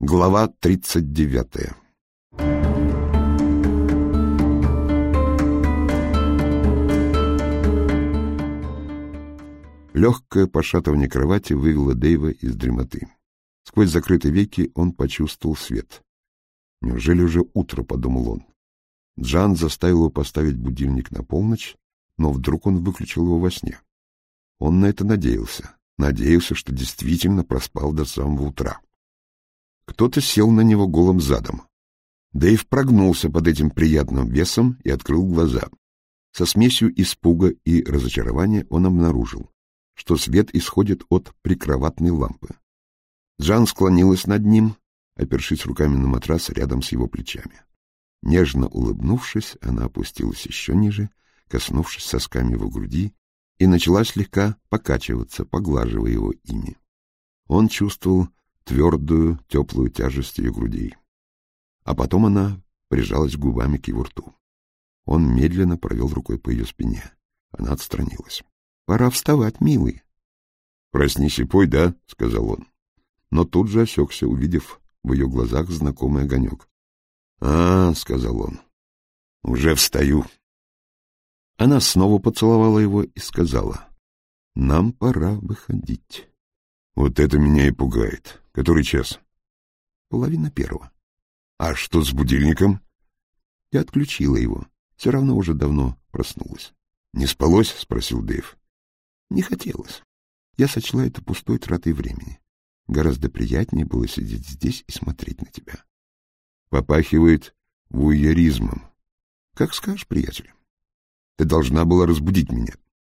Глава 39. Легкое пошатывание кровати вывело Дэйва из дремоты. Сквозь закрытые веки он почувствовал свет. «Неужели уже утро?» — подумал он. Джан заставил его поставить будильник на полночь, но вдруг он выключил его во сне. Он на это надеялся. Надеялся, что действительно проспал до самого утра. Кто-то сел на него голым задом. Дэйв прогнулся под этим приятным весом и открыл глаза. Со смесью испуга и разочарования он обнаружил, что свет исходит от прикроватной лампы. Джан склонилась над ним, опершись руками на матрас рядом с его плечами. Нежно улыбнувшись, она опустилась еще ниже, коснувшись сосками его груди, и начала слегка покачиваться, поглаживая его ими. Он чувствовал твердую, теплую тяжесть ее грудей. А потом она прижалась губами к его рту. Он медленно провел рукой по ее спине. Она отстранилась. — Пора вставать, милый. — Проснись и пой, да? — сказал он. Но тут же осекся, увидев в ее глазах знакомый огонек. — сказал он, — уже встаю. Она снова поцеловала его и сказала: — Нам пора выходить. — Вот это меня и пугает. Который час? — 1:30. — А что с будильником? — Я отключила его. Все равно уже давно проснулась. — Не спалось? — спросил Дэйв. — Не хотелось. Я сочла это пустой тратой времени. Гораздо приятнее было сидеть здесь и смотреть на тебя. Попахивает вуйеризмом. Как скажешь, приятель. Ты должна была разбудить меня.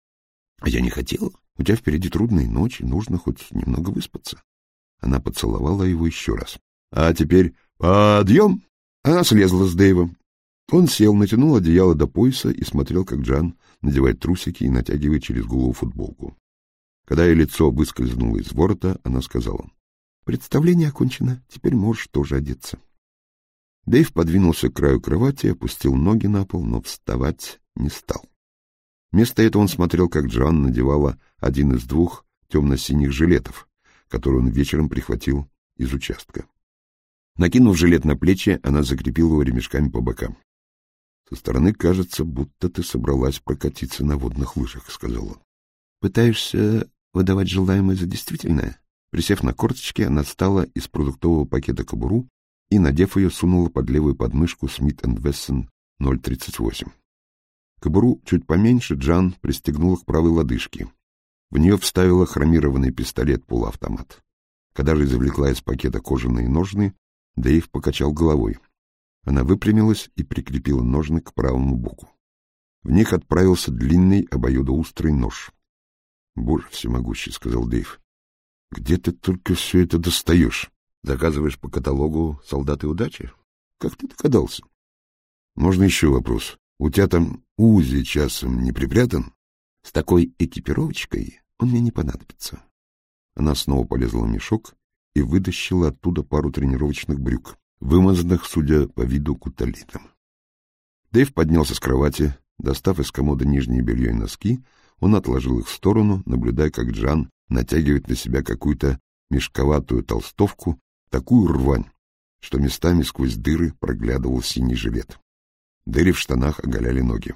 А я не хотела. У тебя впереди трудные ночи, нужно хоть немного выспаться. Она поцеловала его еще раз. А теперь подъем! Она слезла с Дэйва. Он сел, натянул одеяло до пояса и смотрел, как Джан надевает трусики и натягивает через голову футболку. Когда ее лицо выскользнуло из ворота, она сказала: — Представление окончено, теперь можешь тоже одеться. Дэйв подвинулся к краю кровати, опустил ноги на пол, но вставать не стал. Вместо этого он смотрел, как Джан надевала один из 2 темно-синих жилетов, который он вечером прихватил из участка. Накинув жилет на плечи, она закрепила его ремешками по бокам. — Со стороны кажется, будто ты собралась прокатиться на водных лыжах, — сказал он. — Пытаешься выдавать желаемое за действительное? Присев на корточки, она встала из продуктового пакета кобуру и, надев ее, сунула под левую подмышку Smith & Wesson 0.38. Кобуру чуть поменьше Джан пристегнула к правой лодыжке. В нее вставила хромированный пистолет-полуавтомат. Когда же извлекла из пакета кожаные ножны, Дэйв покачал головой. Она выпрямилась и прикрепила ножны к правому боку. В них отправился длинный обоюдоострый нож. — Боже всемогущий, — сказал Дэйв. — Где ты только все это достаешь? Заказываешь по каталогу «Солдаты удачи»? Как ты догадался? Можно еще вопрос? У тебя там УЗИ часом не припрятан? С такой экипировочкой он мне не понадобится. Она снова полезла в мешок и вытащила оттуда пару тренировочных брюк, вымазанных, судя по виду, куталитом. Дэйв поднялся с кровати. Достав из комода нижнее белье и носки, он отложил их в сторону, наблюдая, как Джан натягивает на себя какую-то мешковатую толстовку, такую рвань, что местами сквозь дыры проглядывал синий жилет. Дыры в штанах оголяли ноги.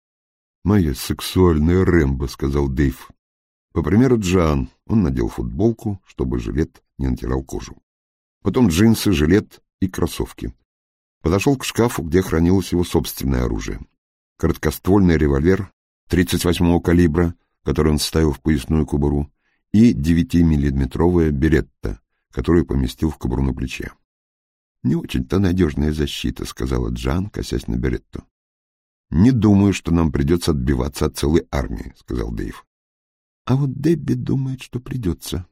— Моя сексуальная Рэмбо, — сказал Дэйв. По примеру Джан, он надел футболку, чтобы жилет не натирал кожу. Потом джинсы, жилет и кроссовки. Подошел к шкафу, где хранилось его собственное оружие. Короткоствольный револьвер 38-го калибра, который он вставил в поясную кобуру, и 9-миллиметровая беретта, которую поместил в кобуру на плече. — Не очень-то надежная защита, — сказала Джан, косясь на беретту. — Не думаю, что нам придется отбиваться от целой армии, — сказал Дэйв. — А вот Дебби думает, что придется.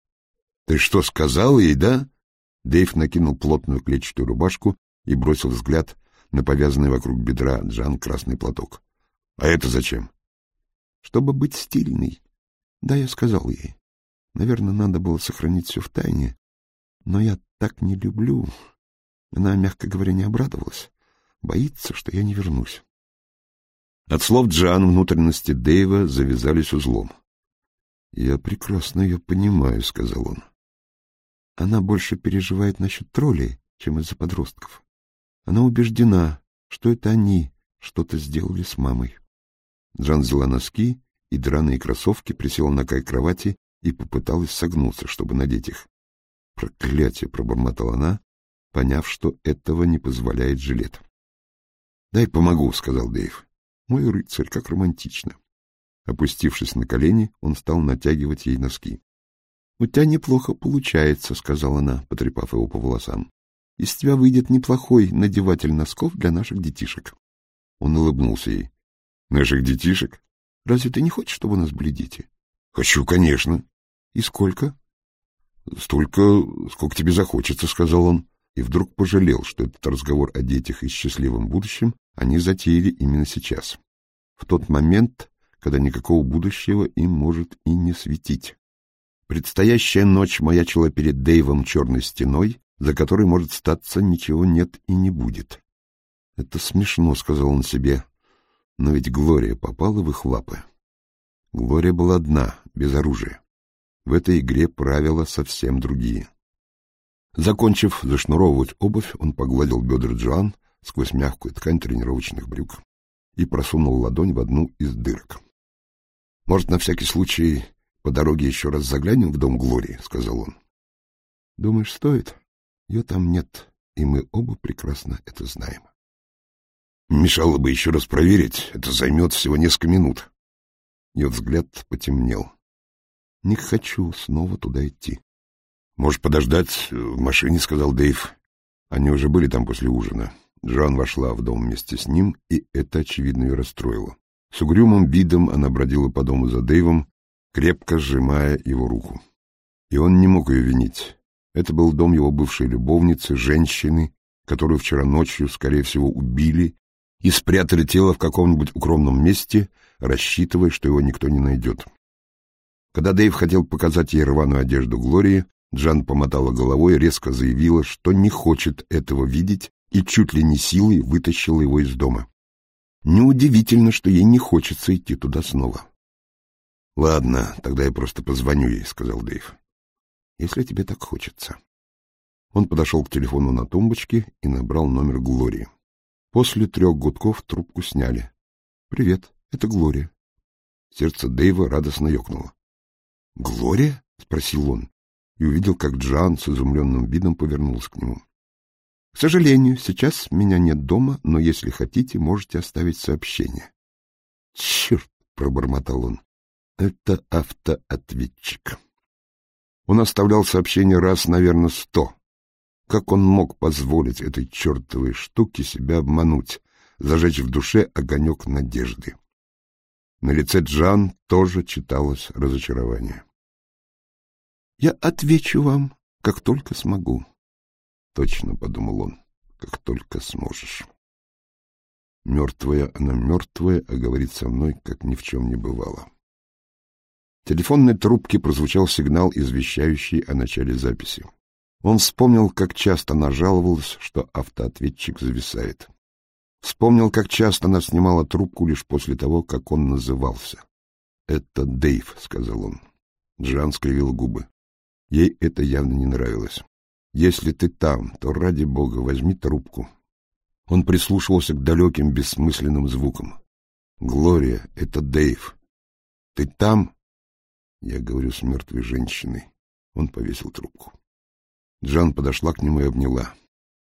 — Ты что, сказал ей, да? Дэйв накинул плотную клетчатую рубашку и бросил взгляд на повязанный вокруг бедра Джан красный платок. — А это зачем? — Чтобы быть стильной. Да, я сказал ей. Наверное, надо было сохранить все в тайне, но я так не люблю. Она, мягко говоря, не обрадовалась. Боится, что я не вернусь. От слов Джан внутренности Дэйва завязались узлом. — Я прекрасно ее понимаю, — сказал он. Она больше переживает насчет троллей, чем из-за подростков. Она убеждена, что это они что-то сделали с мамой. Джан взяла носки и драные кроссовки, присела на край кровати и попыталась согнуться, чтобы надеть их. «Проклятие!» — пробормотала она, поняв, что этого не позволяет жилет. «Дай помогу», — сказал Дэйв. «Мой рыцарь, как романтично». Опустившись на колени, он стал натягивать ей носки. — У тебя неплохо получается, — сказала она, потрепав его по волосам. — Из тебя выйдет неплохой надеватель носков для наших детишек. Он улыбнулся ей. — Наших детишек? Разве ты не хочешь, чтобы у нас были дети? — Хочу, конечно. — И сколько? — Столько, сколько тебе захочется, — сказал он. И вдруг пожалел, что этот разговор о детях и счастливом будущем они затеяли именно сейчас. В тот момент, когда никакого будущего им может и не светить. Предстоящая ночь маячила перед Дэйвом черной стеной, за которой, может статься, ничего нет и не будет. «Это смешно», — сказал он себе, — «но ведь Глория попала в их лапы». Глория была одна, без оружия. В этой игре правила совсем другие. Закончив зашнуровывать обувь, он погладил бедра Джоан сквозь мягкую ткань тренировочных брюк и просунул ладонь в одну из дырок. «Может, на всякий случай по дороге еще раз заглянем в дом Глории», — сказал он. «Думаешь, стоит? Ее там нет, и мы оба прекрасно это знаем». «Мешало бы еще раз проверить, это займет всего несколько минут». Ее взгляд потемнел. «Не хочу снова туда идти». «Можешь подождать в машине», — сказал Дэйв. Они уже были там после ужина. Джоан вошла в дом вместе с ним, и это, очевидно, ее расстроило. С угрюмым видом она бродила по дому за Дэйвом, крепко сжимая его руку. И он не мог ее винить. Это был дом его бывшей любовницы, женщины, которую вчера ночью, скорее всего, убили и спрятали тело в каком-нибудь укромном месте, рассчитывая, что его никто не найдет. Когда Дэйв хотел показать ей рваную одежду Глории, Джан помотала головой и резко заявила, что не хочет этого видеть, и чуть ли не силой вытащила его из дома. Неудивительно, что ей не хочется идти туда снова. — Ладно, тогда я просто позвоню ей, — сказал Дэйв. — Если тебе так хочется. Он подошел к телефону на тумбочке и набрал номер Глории. После 3 гудков трубку сняли. — Привет, это Глория. Сердце Дэйва радостно ёкнуло. — Глория? — спросил он и увидел, как Джан с изумленным видом повернулась к нему. — К сожалению, сейчас меня нет дома, но если хотите, можете оставить сообщение. — Черт! — пробормотал он. — Это автоответчик. Он оставлял сообщение раз, наверное, 100. Как он мог позволить этой чертовой штуке себя обмануть, зажечь в душе огонек надежды? На лице Джан тоже читалось разочарование. — Я отвечу вам, как только смогу. — Точно, — подумал он, — как только сможешь. Мертвая она мертвая, а говорит со мной, как ни в чем не бывало. В телефонной трубке прозвучал сигнал, извещающий о начале записи. Он вспомнил, как часто она жаловалась, что автоответчик зависает. Вспомнил, как часто она снимала трубку лишь после того, как он назывался. — Это Дэйв, — сказал он. Джан скривил губы. Ей это явно не нравилось. — Если ты там, то, ради бога, возьми трубку. Он прислушивался к далеким бессмысленным звукам. — Глория, это Дэйв. — Ты там? — Я говорю с мертвой женщиной. Он повесил трубку. Джан подошла к нему и обняла.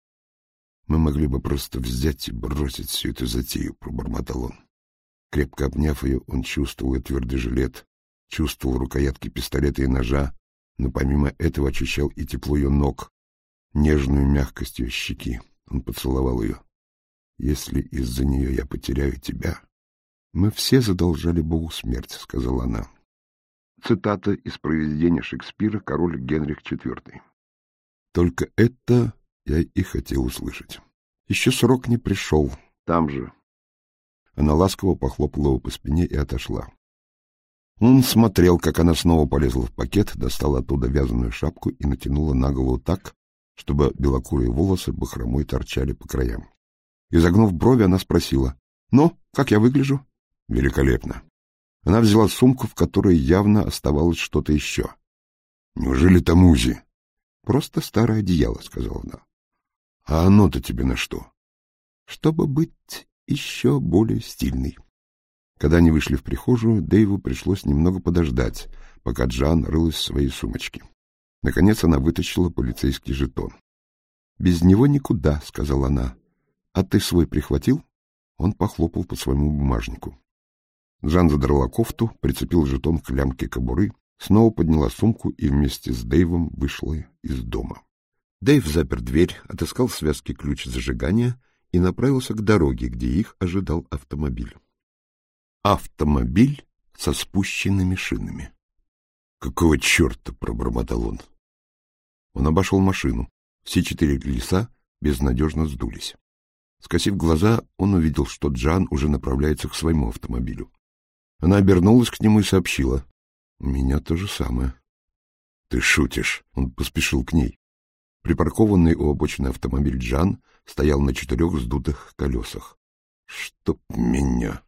— Мы могли бы просто взять и бросить всю эту затею, — пробормотал он. Крепко обняв ее, он чувствовал и твердый жилет, чувствовал рукоятки пистолета и ножа, но помимо этого ощущал и тепло ее ног, нежную мягкость ее щеки. Он поцеловал ее. — Если из-за нее я потеряю тебя... — Мы все задолжали Богу смерть, — сказала она. Цитата из произведения Шекспира «Король Генрих IV». Только это я и хотел услышать. Еще срок не пришел. Там же. Она ласково похлопала его по спине и отошла. Он смотрел, как она снова полезла в пакет, достала оттуда вязаную шапку и натянула на голову так, чтобы белокурые волосы бахромой торчали по краям. Изогнув брови, она спросила: — Ну, как я выгляжу? — Великолепно. Она взяла сумку, в которой явно оставалось что-то еще. — Неужели там УЗИ? Просто старое одеяло, — сказала она. — А оно-то тебе на что? — Чтобы быть еще более стильной. Когда они вышли в прихожую, Дэйву пришлось немного подождать, пока Джоан рылась в своей сумочке. Наконец она вытащила полицейский жетон. — Без него никуда, — сказала она. — А ты свой прихватил? Он похлопал по своему бумажнику. Джоан задрала кофту, прицепил жетон к лямке кобуры, снова подняла сумку и вместе с Дэйвом вышла из дома. Дэйв запер дверь, отыскал в связке ключ зажигания и направился к дороге, где их ожидал автомобиль. Автомобиль со спущенными шинами. «Какого черта?» — пробормотал он. Он обошел машину. Все 4 колеса безнадежно сдулись. Скосив глаза, он увидел, что Джоан уже направляется к своему автомобилю. Она обернулась к нему и сообщила: «У меня то же самое». «Ты шутишь?» — он поспешил к ней. Припаркованный у обочины автомобиль Джоан стоял на 4 вздутых колесах. «Чтоб меня!»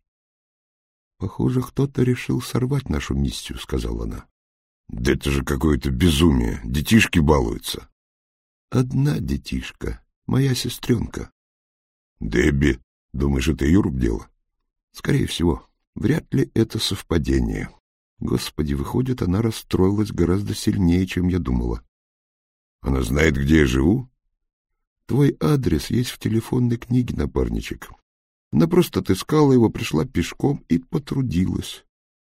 «Похоже, кто-то решил сорвать нашу миссию», — сказала она. «Да это же какое-то безумие! Детишки балуются!» «Одна детишка, моя сестренка». «Дебби, думаешь, это ее рук дело?» «Скорее всего. Вряд ли это совпадение. Господи, выходит, она расстроилась гораздо сильнее, чем я думала». «Она знает, где я живу?» «Твой адрес есть в телефонной книге, напарничек. Она просто отыскала его, пришла пешком и потрудилась».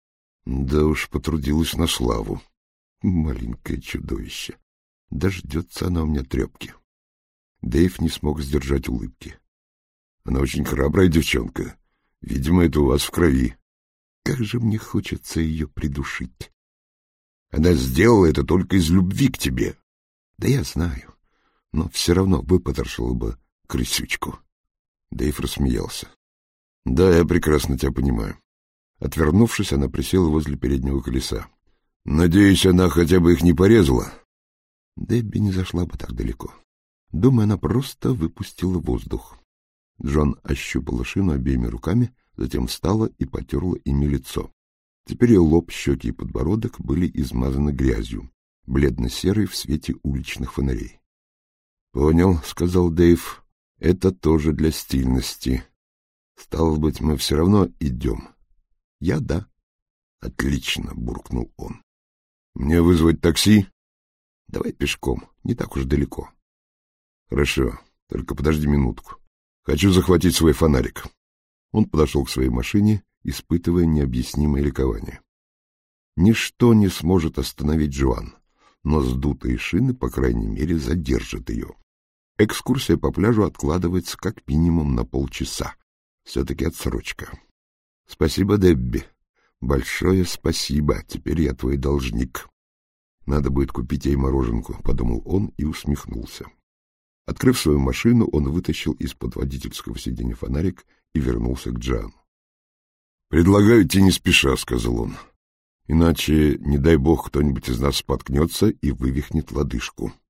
«Да уж, потрудилась на славу. Маленькое чудовище. Дождется она у меня трепки». Дэйв не смог сдержать улыбки. «Она очень храбрая девчонка. Видимо, это у вас в крови». «Как же мне хочется ее придушить». «Она сделала это только из любви к тебе». «Да я знаю, но все равно выпотрошила бы крысючку». Дэйв рассмеялся. «Да, я прекрасно тебя понимаю». Отвернувшись, она присела возле переднего колеса. «Надеюсь, она хотя бы их не порезала?» Дебби не зашла бы так далеко. Думаю, она просто выпустила воздух. Джон ощупала шину обеими руками, затем встала и потерла ими лицо. Теперь ее лоб, щеки и подбородок были измазаны грязью, бледно-серой в свете уличных фонарей. — Понял, — сказал Дэйв, — это тоже для стильности. Стало быть, мы все равно идем. — Я — да. — Отлично, — буркнул он. — Мне вызвать такси? — Давай пешком, не так уж далеко. — Хорошо, только подожди минутку. Хочу захватить свой фонарик. Он подошел к своей машине, испытывая необъяснимое ликование. Ничто не сможет остановить Джоан, но сдутые шины, по крайней мере, задержат ее. Экскурсия по пляжу откладывается как минимум на полчаса. Все-таки отсрочка. Спасибо, Дебби. Большое спасибо. Теперь я твой должник. Надо будет купить ей мороженку, — подумал он и усмехнулся. Открыв свою машину, он вытащил из-под водительского сиденья фонарик и вернулся к Джоан. — Предлагаю идти не спеша, — сказал он. — Иначе, не дай бог, кто-нибудь из нас споткнется и вывихнет лодыжку.